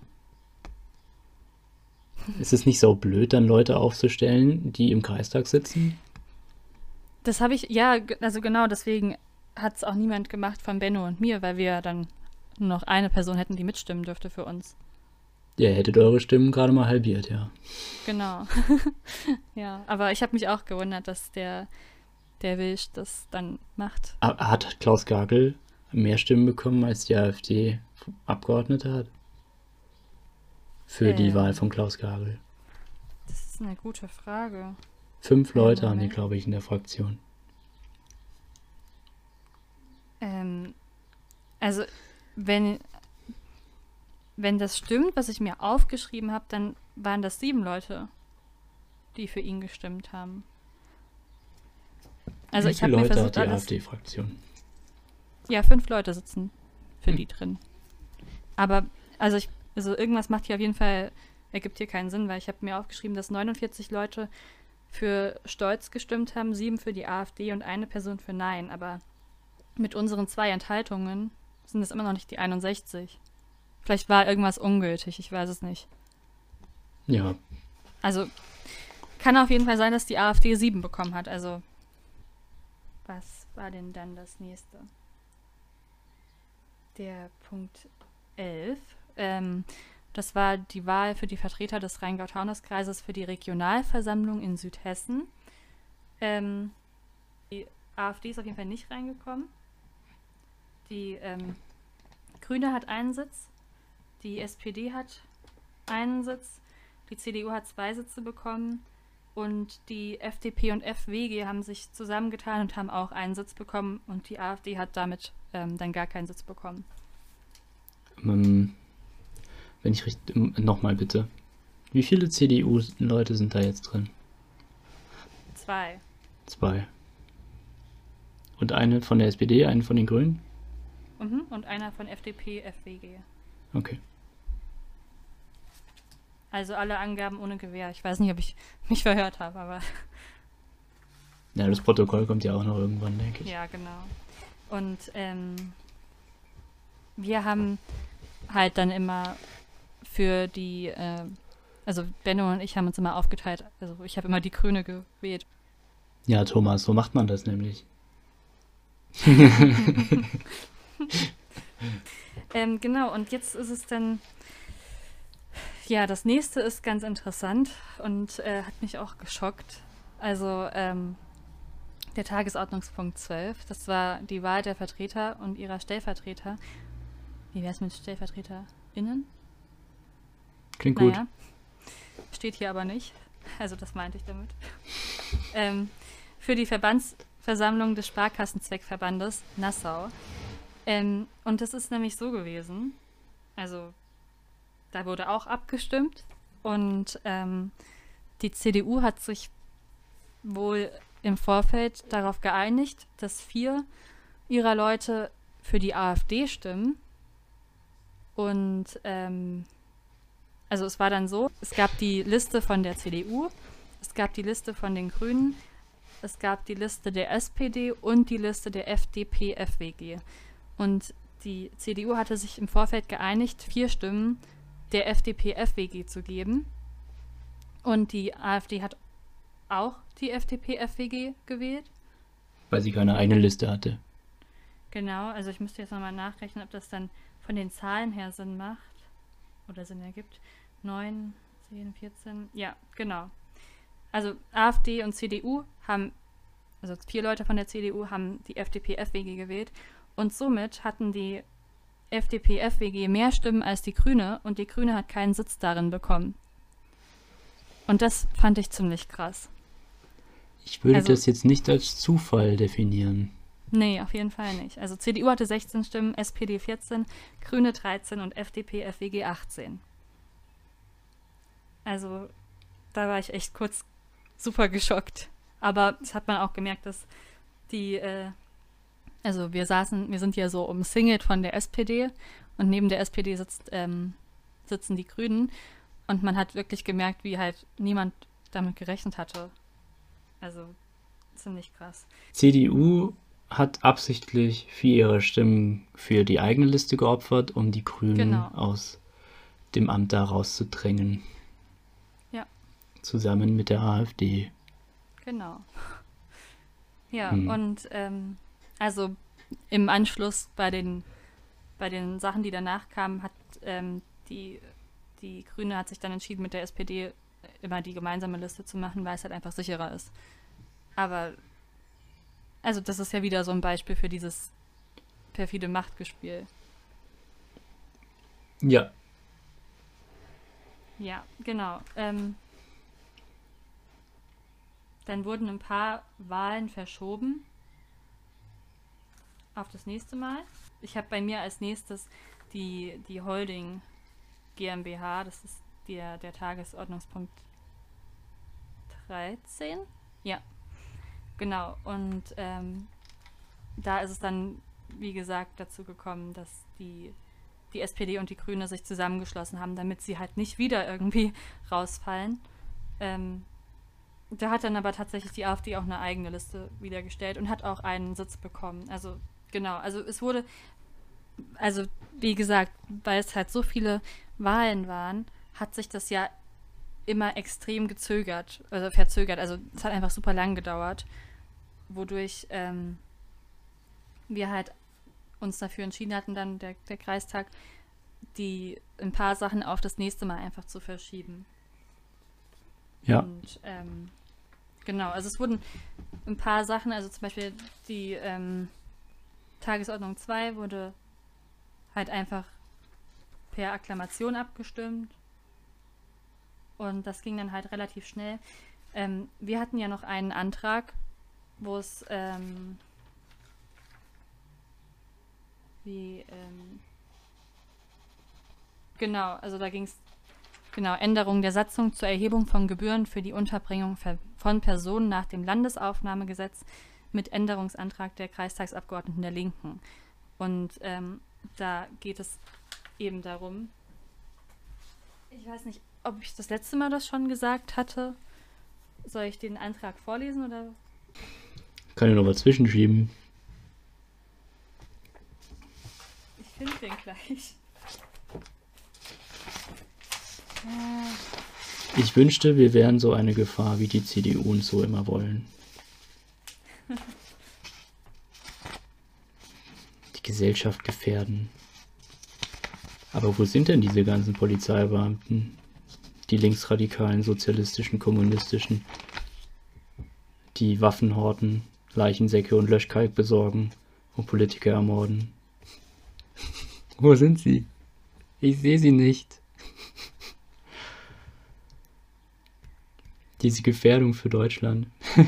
Speaker 2: Ist es nicht so blöd, dann Leute aufzustellen, die im Kreistag sitzen?
Speaker 1: Das habe ich, ja, g- also genau deswegen hat es auch niemand gemacht von Benno und mir, weil wir dann nur noch eine Person hätten, die mitstimmen dürfte für uns.
Speaker 2: Ihr hättet eure Stimmen gerade mal halbiert, ja.
Speaker 1: Genau. Ja, aber ich habe mich auch gewundert, dass der, der Wilsch das dann macht.
Speaker 2: A- Hat Klaus Gagel mehr Stimmen bekommen, als die AfD-Abgeordnete hat? Für die
Speaker 1: Ähm.
Speaker 2: Wahl von Klaus Gagel.
Speaker 1: Das ist eine gute Frage.
Speaker 2: Fünf
Speaker 1: Ja,
Speaker 2: Leute haben die,
Speaker 1: Moment.
Speaker 2: glaube ich, in der Fraktion.
Speaker 1: Ähm, also, wenn, wenn das stimmt, was ich mir aufgeschrieben habe, dann waren das sieben Leute, die für ihn gestimmt haben. Also
Speaker 2: Wie
Speaker 1: ich habe
Speaker 2: viele
Speaker 1: mir
Speaker 2: Leute
Speaker 1: versucht,
Speaker 2: hat die
Speaker 1: alles...
Speaker 2: AfD-Fraktion?
Speaker 1: Ja, fünf Leute sitzen für
Speaker 2: Hm.
Speaker 1: die drin. Aber, also ich, also irgendwas macht hier auf jeden Fall, ergibt hier keinen Sinn, weil ich habe mir aufgeschrieben, dass neunundvierzig Leute für Stolz gestimmt haben, sieben für die AfD und eine Person für Nein. Aber mit unseren zwei Enthaltungen sind es immer noch nicht die einundsechzig. Vielleicht war irgendwas ungültig, ich weiß es nicht.
Speaker 2: Ja,
Speaker 1: Also kann auf jeden Fall sein, dass die AfD sieben bekommen hat. Also was war denn dann das nächste? Der Punkt elf. Ähm, das war die Wahl für die Vertreter des Rheingau-Taunus-Kreises für die Regionalversammlung in Südhessen. Ähm, die AfD ist auf jeden Fall nicht reingekommen. Die ähm, Grüne hat einen Sitz, die S P D hat einen Sitz, die C D U hat zwei Sitze bekommen und die F D P und F W G haben sich zusammengetan und haben auch einen Sitz bekommen und die AfD hat damit ähm, dann gar keinen Sitz bekommen.
Speaker 2: ähm, wenn ich richtig... Nochmal bitte. Wie viele C D U-Leute sind da jetzt drin?
Speaker 1: Zwei.
Speaker 2: Zwei. Und eine von der S P D, eine von den Grünen?
Speaker 1: Mhm. Und einer von F D P, F W G.
Speaker 2: Okay.
Speaker 1: Also alle Angaben ohne Gewähr. Ich weiß nicht, ob ich mich verhört habe, aber
Speaker 2: Ja, das Protokoll kommt ja auch noch irgendwann, denke ich.
Speaker 1: ja, genau. Und ähm, wir haben halt dann immer für die, äh, also Benno und ich haben uns immer aufgeteilt. Also ich habe immer die Grüne gewählt.
Speaker 2: Ja, Thomas, so macht man das nämlich.
Speaker 1: Ähm, genau, und jetzt ist es dann, ja, das nächste ist ganz interessant und äh, hat mich auch geschockt. Also ähm, der Tagesordnungspunkt zwölf, das war die Wahl der Vertreter und ihrer Stellvertreter. Wie wäre es mit StellvertreterInnen?
Speaker 2: Klingt gut.
Speaker 1: Naja, steht hier aber nicht. Also das meinte ich damit. ähm, für die Verbandsversammlung des Sparkassenzweckverbandes Nassau. Ähm, und das ist nämlich so gewesen, also da wurde auch abgestimmt und ähm, die C D U hat sich wohl im Vorfeld darauf geeinigt, dass vier ihrer Leute für die AfD stimmen. Und ähm, also es war dann so, es gab die Liste von der C D U, es gab die Liste von den Grünen, es gab die Liste der S P D und die Liste der F D P F W G. Und die C D U hatte sich im Vorfeld geeinigt, vier Stimmen der F D P F W G zu geben. Und die AfD hat auch die F D P F W G gewählt.
Speaker 2: Weil sie keine eigene Liste hatte.
Speaker 1: Genau, also ich müsste jetzt nochmal nachrechnen, ob das dann von den Zahlen her Sinn macht oder Sinn ergibt. neun, zehn, vierzehn, ja, genau. Also AfD und C D U haben, also vier Leute von der C D U haben die F D P F W G gewählt und somit hatten die F D P F W G mehr Stimmen als die Grüne und die Grüne hat keinen Sitz darin bekommen. Und das fand ich ziemlich krass.
Speaker 2: Ich würde
Speaker 1: Also-
Speaker 2: das jetzt nicht als Zufall definieren.
Speaker 1: Nee, auf jeden Fall nicht. Also C D U hatte sechzehn Stimmen, S P D vierzehn, Grüne dreizehn und F D P F W G achtzehn. Also da war ich echt kurz super geschockt. Aber das hat man auch gemerkt, dass die, äh, also wir saßen, wir sind ja so umsingelt von der S P D und neben der S P D sitzt, ähm, sitzen die Grünen und man hat wirklich gemerkt, wie halt niemand damit gerechnet hatte. Also ziemlich krass.
Speaker 2: C D U hat absichtlich für ihre Stimmen für die eigene Liste geopfert, um die Grünen
Speaker 1: Genau.
Speaker 2: aus dem Amt da rauszudrängen.
Speaker 1: Ja.
Speaker 2: Zusammen mit der AfD.
Speaker 1: Genau. Ja,
Speaker 2: Hm.
Speaker 1: und ähm, also im Anschluss bei den, bei den Sachen, die danach kamen, hat ähm, die, die Grüne hat sich dann entschieden, mit der S P D immer die gemeinsame Liste zu machen, weil es halt einfach sicherer ist. Aber also das ist ja wieder so ein Beispiel für dieses perfide Machtgespiel.
Speaker 2: Ja.
Speaker 1: Ja, genau. Ähm, dann wurden ein paar Wahlen verschoben auf das nächste Mal. Ich habe bei mir als nächstes die, die Holding GmbH, das ist der, der Tagesordnungspunkt dreizehn. Ja, genau. Und ähm, da ist es dann, wie gesagt, dazu gekommen, dass die, die S P D und die Grüne sich zusammengeschlossen haben, damit sie halt nicht wieder irgendwie rausfallen. Ähm, da hat dann aber tatsächlich die AfD auch eine eigene Liste wieder gestellt und hat auch einen Sitz bekommen. Also genau, also es wurde, also wie gesagt, weil es halt so viele Wahlen waren, hat sich das ja immer extrem gezögert, also verzögert. Also es hat einfach super lang gedauert, wodurch ähm, wir halt uns dafür entschieden hatten, dann der, der Kreistag, die ein paar Sachen auf das nächste Mal einfach zu verschieben.
Speaker 2: Ja.
Speaker 1: Und ähm, genau, also es wurden ein paar Sachen, also zum Beispiel die ähm, Tagesordnung zwei wurde halt einfach per Akklamation abgestimmt. Und das ging dann halt relativ schnell. Ähm, wir hatten ja noch einen Antrag, wo es ähm, wie ähm, genau, also da ging es genau, Änderung der Satzung zur Erhebung von Gebühren für die Unterbringung ver- von Personen nach dem Landesaufnahmegesetz mit Änderungsantrag der Kreistagsabgeordneten der Linken. Und ähm, da geht es eben darum, ich weiß nicht, ob ich das letzte Mal das schon gesagt hatte. Soll ich den Antrag vorlesen oder?
Speaker 2: Kann ich noch mal zwischenschieben.
Speaker 1: Ich finde den gleich. Äh,
Speaker 2: Ich wünschte, wir wären so eine Gefahr, wie die C D U und so immer wollen. Die Gesellschaft gefährden. Aber wo sind denn diese ganzen Polizeibeamten? Die linksradikalen, sozialistischen, kommunistischen, die Waffen horten, Leichensäcke und Löschkalk besorgen und Politiker ermorden. Wo sind sie? Ich sehe sie nicht. Diese Gefährdung für Deutschland.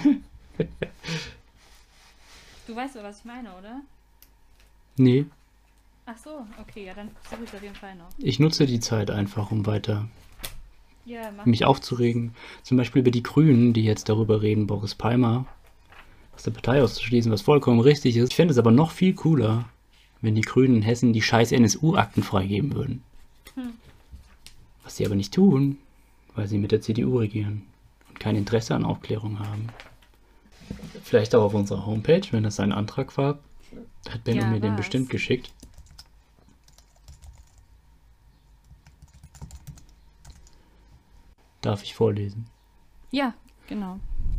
Speaker 1: Du weißt ja, was ich meine, oder?
Speaker 2: Nee,
Speaker 1: Ach so, okay, ja, dann suche ich auf jeden Fall noch.
Speaker 2: ich nutze die Zeit einfach, um weiter
Speaker 1: Ja, mach
Speaker 2: mich aufzuregen. Zum Beispiel über die Grünen, die jetzt darüber reden, Boris Palmer aus der Partei auszuschließen, was vollkommen richtig ist. Ich fände es aber noch viel cooler, wenn die Grünen in Hessen die scheiß N S U-Akten freigeben würden. Hm. Was sie aber nicht tun, weil sie mit der C D U regieren und kein Interesse an Aufklärung haben. Vielleicht auch auf unserer Homepage, wenn das ein Antrag war, hat Benno
Speaker 1: Ja,
Speaker 2: mir den
Speaker 1: war's.
Speaker 2: bestimmt geschickt. Darf ich vorlesen?
Speaker 1: Ja, genau.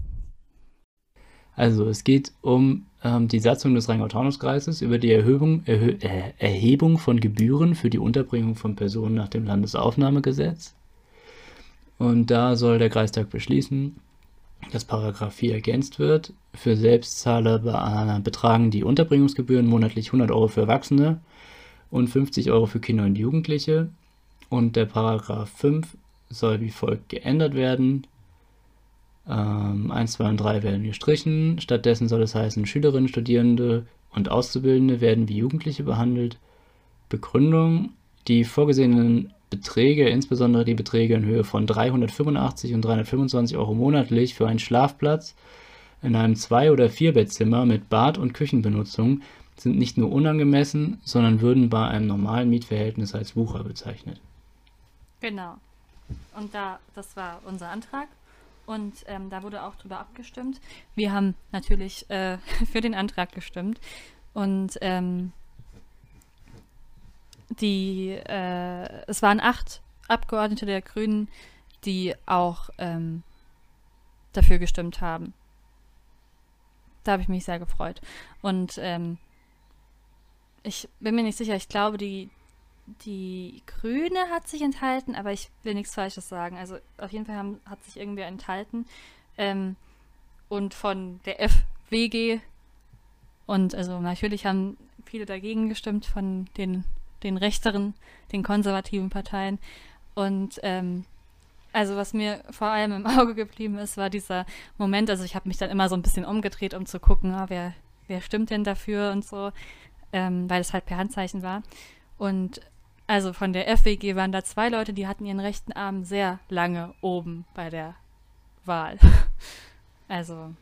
Speaker 2: Also, es geht um ähm, die Satzung des Rheingau-Taunus-Kreises über die Erhebung, Erhö äh, Erhebung von Gebühren für die Unterbringung von Personen nach dem Landesaufnahmegesetz. Und da soll der Kreistag beschließen, dass Paragraph vier ergänzt wird. Für Selbstzahler be äh, betragen die Unterbringungsgebühren monatlich hundert Euro für Erwachsene und fünfzig Euro für Kinder und Jugendliche. Und der Paragraph fünf soll wie folgt geändert werden. Ähm, eins, zwei und drei werden gestrichen. Stattdessen soll es heißen, Schülerinnen, Studierende und Auszubildende werden wie Jugendliche behandelt. Begründung: Die vorgesehenen Beträge, insbesondere die Beträge in Höhe von dreihundertfünfundachtzig und dreihundertfünfundzwanzig Euro monatlich für einen Schlafplatz in einem Zwei- oder Vierbettzimmer mit Bad- und Küchenbenutzung, sind nicht nur unangemessen, sondern würden bei einem normalen Mietverhältnis als Wucher bezeichnet.
Speaker 1: Genau. Und da, das war unser Antrag. Und ähm, da wurde auch drüber abgestimmt. Wir haben natürlich äh, für den Antrag gestimmt. Und ähm, die, äh, es waren acht Abgeordnete der Grünen, die auch ähm, dafür gestimmt haben. Da habe ich mich sehr gefreut. Und ähm, ich bin mir nicht sicher, ich glaube, die, die Grüne hat sich enthalten, aber ich will nichts Falsches sagen. Also auf jeden Fall haben, hat sich irgendwer enthalten. Ähm, und von der F W G und also natürlich haben viele dagegen gestimmt von den, den rechteren, den konservativen Parteien. Und ähm, also was mir vor allem im Auge geblieben ist, war dieser Moment, also ich habe mich dann immer so ein bisschen umgedreht, um zu gucken, ah, wer, wer stimmt denn dafür und so, ähm, weil es halt per Handzeichen war. Und also von der F W G waren da zwei Leute, die hatten ihren rechten Arm sehr lange oben bei der Wahl. Also,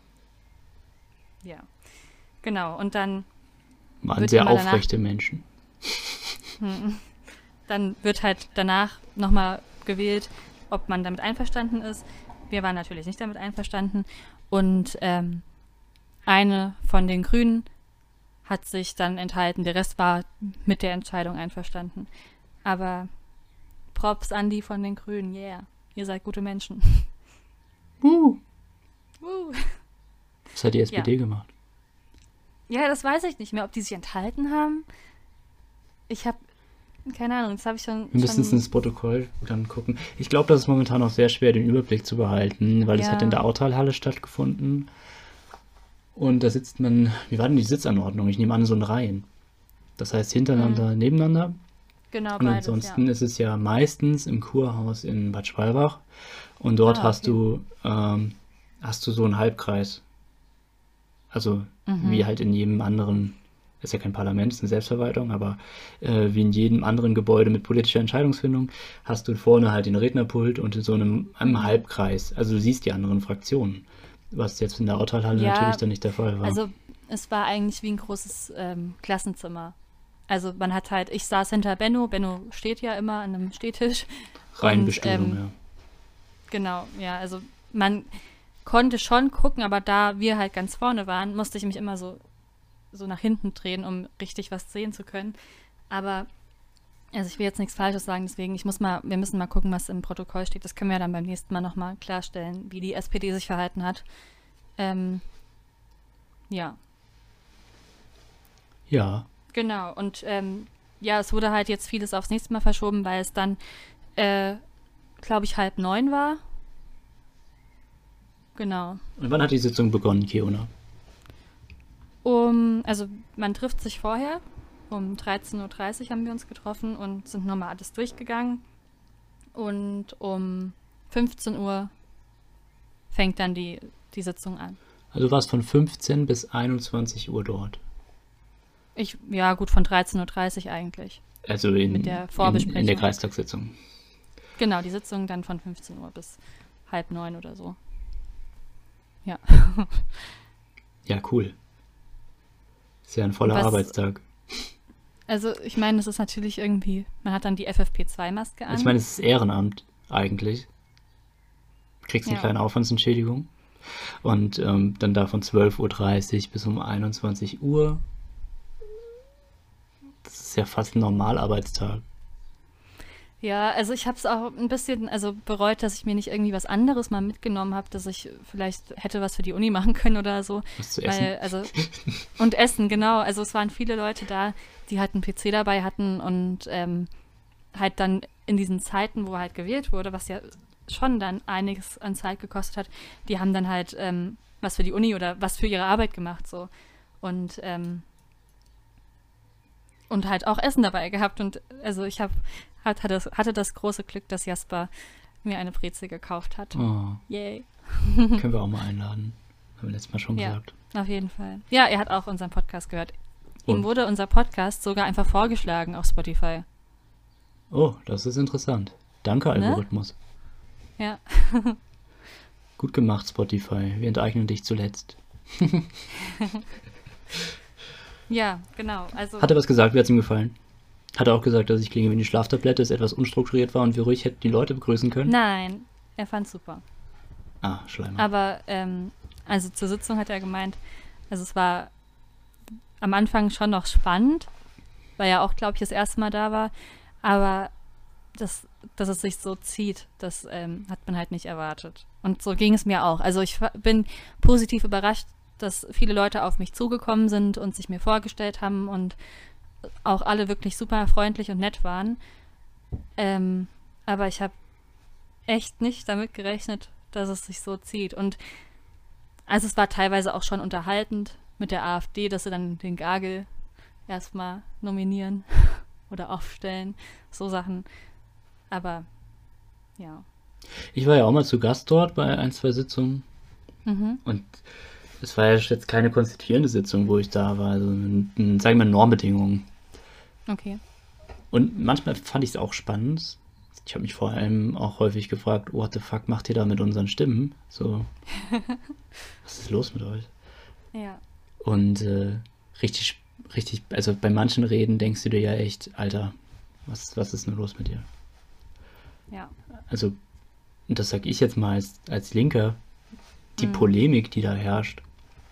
Speaker 1: ja. Genau, und dann
Speaker 2: Waren
Speaker 1: wird
Speaker 2: sehr
Speaker 1: immer danach-
Speaker 2: aufrechte Menschen.
Speaker 1: Hm. Dann wird halt danach nochmal gewählt, ob man damit einverstanden ist. Wir waren natürlich nicht damit einverstanden. Und ähm, eine von den Grünen hat sich dann enthalten. Der Rest war mit der Entscheidung einverstanden. Aber Props an die von den Grünen, yeah. Ihr seid gute Menschen.
Speaker 2: Uh.
Speaker 1: Uh.
Speaker 2: Was hat die S P D
Speaker 1: Ja.
Speaker 2: gemacht?
Speaker 1: Ja, das weiß ich nicht mehr, ob die sich enthalten haben. Ich habe keine Ahnung, das habe ich schon.
Speaker 2: Wir müssen
Speaker 1: schon
Speaker 2: ins Protokoll dann gucken. Ich glaube, das ist momentan auch sehr schwer, den Überblick zu behalten, weil es
Speaker 1: Ja.
Speaker 2: hat in der Autalhalle stattgefunden. Und da sitzt man, wie war denn die Sitzanordnung? Ich nehme an, so in Reihen. Das heißt hintereinander, nebeneinander.
Speaker 1: genau
Speaker 2: Und
Speaker 1: beides,
Speaker 2: ansonsten
Speaker 1: ja.
Speaker 2: ist es ja meistens im Kurhaus in Bad Schwalbach. Und dort
Speaker 1: Ah,
Speaker 2: hast
Speaker 1: okay.
Speaker 2: du ähm, hast du so einen Halbkreis. Also
Speaker 1: Mhm.
Speaker 2: wie halt in jedem anderen, ist ja kein Parlament, ist eine Selbstverwaltung, aber äh, wie in jedem anderen Gebäude mit politischer Entscheidungsfindung hast du vorne halt den Rednerpult und in so einem, einem
Speaker 1: Mhm.
Speaker 2: Halbkreis. Also du siehst die anderen Fraktionen, was jetzt in der Autalhalle
Speaker 1: Ja,
Speaker 2: natürlich dann nicht der Fall war.
Speaker 1: Also es war eigentlich wie ein großes ähm, Klassenzimmer. Also man hat halt, ich saß hinter Benno, Benno steht ja immer an einem Stehtisch.
Speaker 2: Rein
Speaker 1: und,
Speaker 2: Bestuhlung,
Speaker 1: ähm,
Speaker 2: ja.
Speaker 1: Genau, ja, also man konnte schon gucken, aber da wir halt ganz vorne waren, musste ich mich immer so, so nach hinten drehen, um richtig was sehen zu können. Aber, also ich will jetzt nichts Falsches sagen, deswegen, ich muss mal, wir müssen mal gucken, was im Protokoll steht. Das können wir dann beim nächsten Mal nochmal klarstellen, wie die S P D sich verhalten hat. Ähm, ja,
Speaker 2: Ja,
Speaker 1: genau. Und ähm, ja, es wurde halt jetzt vieles aufs nächste Mal verschoben, weil es dann, äh, glaube ich, halb neun war. Genau.
Speaker 2: und wann hat die Sitzung begonnen, Kiona?
Speaker 1: Um, also man trifft sich vorher. Um dreizehn Uhr dreißig haben wir uns getroffen und sind nochmal alles durchgegangen. Und um fünfzehn Uhr fängt dann die, die Sitzung an.
Speaker 2: Also du warst von fünfzehn bis einundzwanzig Uhr dort.
Speaker 1: Ich, ja gut, von dreizehn Uhr dreißig eigentlich.
Speaker 2: Also in,
Speaker 1: Mit der
Speaker 2: in,
Speaker 1: Vorbesprechung.
Speaker 2: in der Kreistagssitzung.
Speaker 1: Genau, die Sitzung dann von fünfzehn Uhr bis halb neun oder so. Ja.
Speaker 2: Ja, cool. Ist ja ein voller
Speaker 1: Was-
Speaker 2: Arbeitstag.
Speaker 1: Also ich meine, es ist natürlich irgendwie, man hat dann die F F P zwei Maske an.
Speaker 2: Ich meine, es ist Ehrenamt eigentlich. Du kriegst eine
Speaker 1: Ja.
Speaker 2: kleine Aufwandsentschädigung. Und ähm, dann da von zwölf Uhr dreißig bis um einundzwanzig Uhr. Das ist ja fast ein Normalarbeitstag.
Speaker 1: Ja, also ich habe es auch ein bisschen also bereut, dass ich mir nicht irgendwie was anderes mal mitgenommen habe, dass ich vielleicht hätte was für die Uni machen können oder so.
Speaker 2: Was zu essen.
Speaker 1: Weil, also, und Essen, genau. Also es waren viele Leute da, die halt einen P C dabei hatten und ähm, halt dann in diesen Zeiten, wo halt gewählt wurde, was ja schon dann einiges an Zeit gekostet hat, die haben dann halt ähm, was für die Uni oder was für ihre Arbeit gemacht so. Und ähm, und halt auch Essen dabei gehabt. Und also ich habe hat, hatte, das, hatte das große Glück, dass Jasper mir eine Brezel gekauft hat.
Speaker 2: Oh,
Speaker 1: Yay.
Speaker 2: können wir auch mal einladen. Haben wir letztes Mal schon
Speaker 1: Ja.
Speaker 2: gesagt.
Speaker 1: Auf jeden Fall. Ja, er hat auch unseren Podcast gehört. Ihm
Speaker 2: Und?
Speaker 1: wurde unser Podcast sogar einfach vorgeschlagen auf Spotify.
Speaker 2: Oh, das ist interessant. Danke,
Speaker 1: Ne?
Speaker 2: Algorithmus.
Speaker 1: Ja.
Speaker 2: Gut gemacht, Spotify. Wir enteignen dich zuletzt.
Speaker 1: Ja, genau. Also
Speaker 2: Hat er was gesagt? Wie hat es ihm gefallen? Hat er auch gesagt, dass ich klinge wie eine Schlaftablette, es etwas unstrukturiert war und wir ruhig hätten die Leute begrüßen können?
Speaker 1: nein, er fand's super.
Speaker 2: Ah, Schleimer.
Speaker 1: Aber ähm, also zur Sitzung hat er gemeint, also es war am Anfang schon noch spannend, weil er auch, glaube ich, das erste Mal da war. Aber das, dass es sich so zieht, das ähm, hat man halt nicht erwartet. Und so ging es mir auch. Also ich fa- bin positiv überrascht, dass viele Leute auf mich zugekommen sind und sich mir vorgestellt haben und auch alle wirklich super freundlich und nett waren. Ähm, aber ich habe echt nicht damit gerechnet, dass es sich so zieht. Und also es war teilweise auch schon unterhaltend mit der AfD, dass sie dann den Gagel erstmal nominieren oder aufstellen. So Sachen. Aber ja.
Speaker 2: Ich war ja auch mal zu Gast dort bei ein, zwei Sitzungen
Speaker 1: Mhm.
Speaker 2: und es war ja jetzt keine konstituierende Sitzung, wo ich da war, also ein, ein, sagen wir mal Normbedingungen.
Speaker 1: Okay.
Speaker 2: Und manchmal fand ich es auch spannend. Ich habe mich vor allem auch häufig gefragt, what the fuck macht ihr da mit unseren Stimmen? So, was ist los mit euch?
Speaker 1: Ja.
Speaker 2: Und äh, richtig, richtig, also bei manchen Reden denkst du dir ja echt, Alter, was, was ist nur los mit dir?
Speaker 1: Ja.
Speaker 2: Also, und das sag ich jetzt mal als, als Linker, die
Speaker 1: Mhm.
Speaker 2: Polemik, die da herrscht,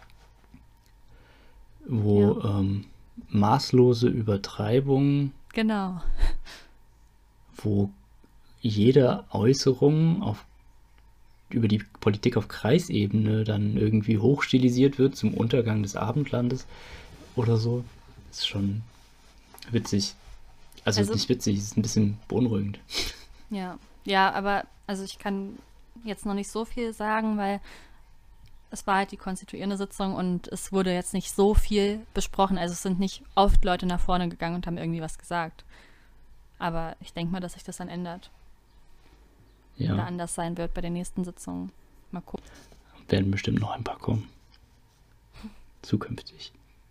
Speaker 2: wo ähm, maßlose Übertreibung,
Speaker 1: Genau.
Speaker 2: wo jede Äußerung auf, über die Politik auf Kreisebene dann irgendwie hochstilisiert wird zum Untergang des Abendlandes oder so, ist schon witzig. Also,
Speaker 1: Also-
Speaker 2: nicht witzig, ist ein bisschen beunruhigend.
Speaker 1: Ja. Ja, aber also ich kann jetzt noch nicht so viel sagen, weil es war halt die konstituierende Sitzung und es wurde jetzt nicht so viel besprochen. Also es sind nicht oft Leute nach vorne gegangen und haben irgendwie was gesagt. Aber ich denke mal, dass sich das dann ändert oder
Speaker 2: Ja,
Speaker 1: anders sein wird bei den nächsten Sitzungen. Mal gucken.
Speaker 2: werden bestimmt noch ein paar kommen. Zukünftig.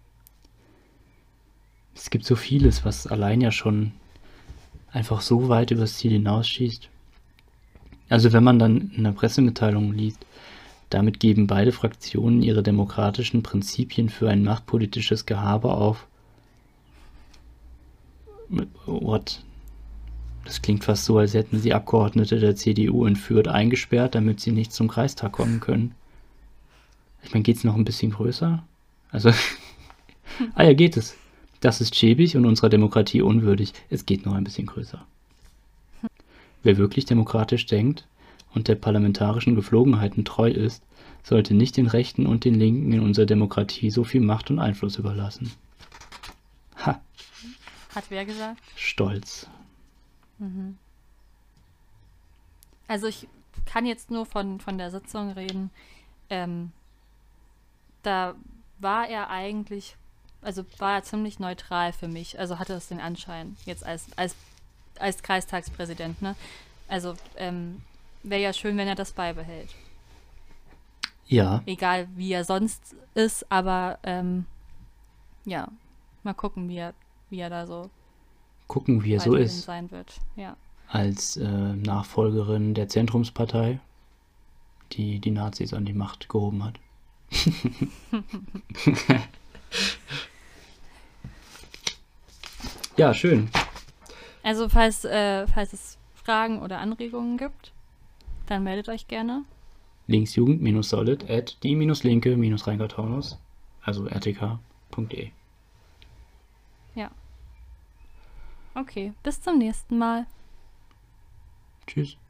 Speaker 2: Es gibt so vieles, was allein ja schon einfach so weit übers Ziel hinausschießt. Also wenn man dann in der Pressemitteilung liest, damit geben beide Fraktionen ihre demokratischen Prinzipien für ein machtpolitisches Gehabe auf. What? Das klingt fast so, als hätten sie Abgeordnete der C D U entführt, eingesperrt, damit sie nicht zum Kreistag kommen können. Ich meine, geht's noch ein bisschen größer? Also, ah ja, geht es. Das ist schäbig und unserer Demokratie unwürdig. Es geht noch ein bisschen größer. Wer wirklich demokratisch denkt und der parlamentarischen Geflogenheiten treu ist, sollte nicht den Rechten und den Linken in unserer Demokratie so viel Macht und Einfluss überlassen. Ha,
Speaker 1: Hat wer gesagt?
Speaker 2: Stolz.
Speaker 1: Also ich kann jetzt nur von, von der Sitzung reden. Ähm, da war er eigentlich, also war er ziemlich neutral für mich. Also hatte es den Anschein, jetzt als, als, als Kreistagspräsident, ne? Also ähm, wäre ja schön, wenn er das beibehält.
Speaker 2: Ja,
Speaker 1: Egal wie er sonst ist, aber ähm, ja, mal gucken, wie er, wie er da so
Speaker 2: gucken, wie er so
Speaker 1: weiterhin
Speaker 2: ist.
Speaker 1: sein wird. Ja.
Speaker 2: Als äh, Nachfolgerin der Zentrumspartei, die die Nazis an die Macht gehoben hat. Ja, schön.
Speaker 1: Also falls, äh, falls es Fragen oder Anregungen gibt, dann meldet euch gerne.
Speaker 2: linksjugend-solid at die-linke-rheingau-taunus, also r t k punkt d e.
Speaker 1: Ja. Okay, bis zum nächsten Mal.
Speaker 2: Tschüss.